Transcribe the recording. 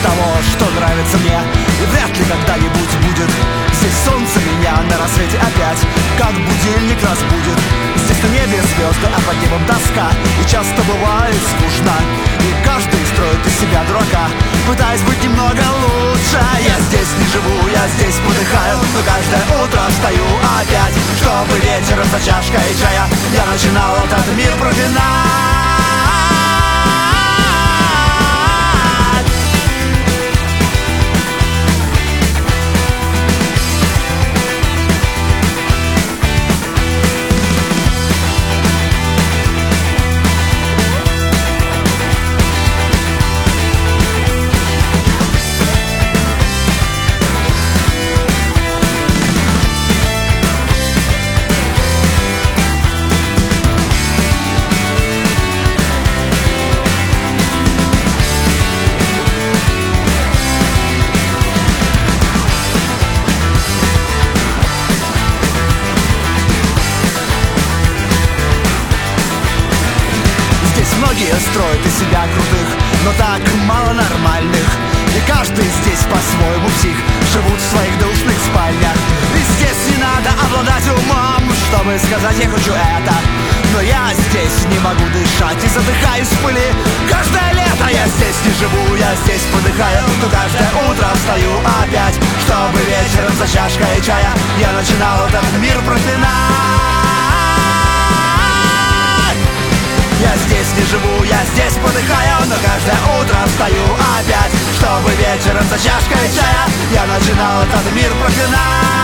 того, что нравится мне. И вряд ли когда-нибудь будет здесь солнце меня на рассвете опять, как будильник разбудит. Здесь на небе звезды, а под небом тоска, и часто бывает скучно, и каждый строит из себя дурака, пытаясь быть немного лучше. Я здесь не живу, я здесь подыхаю, но каждое утро встаю опять, чтобы вечером за чашкой чая я начинал этот мир проклинать. Многие строят из себя крутых, но так мало нормальных. И каждый здесь по-своему псих, живут в своих душных спальнях. И здесь не надо обладать умом, чтобы сказать я хочу это. Но я здесь не могу дышать и задыхаюсь в пыли. Каждое лето я здесь не живу, я здесь подыхаю, но каждое утро встаю опять, чтобы вечером за чашкой чая я начинал этот мир проклинать. Я здесь не живу, я здесь подыхаю, но каждое утро встаю опять, чтобы вечером за чашкой чая я начинал этот мир проклинать.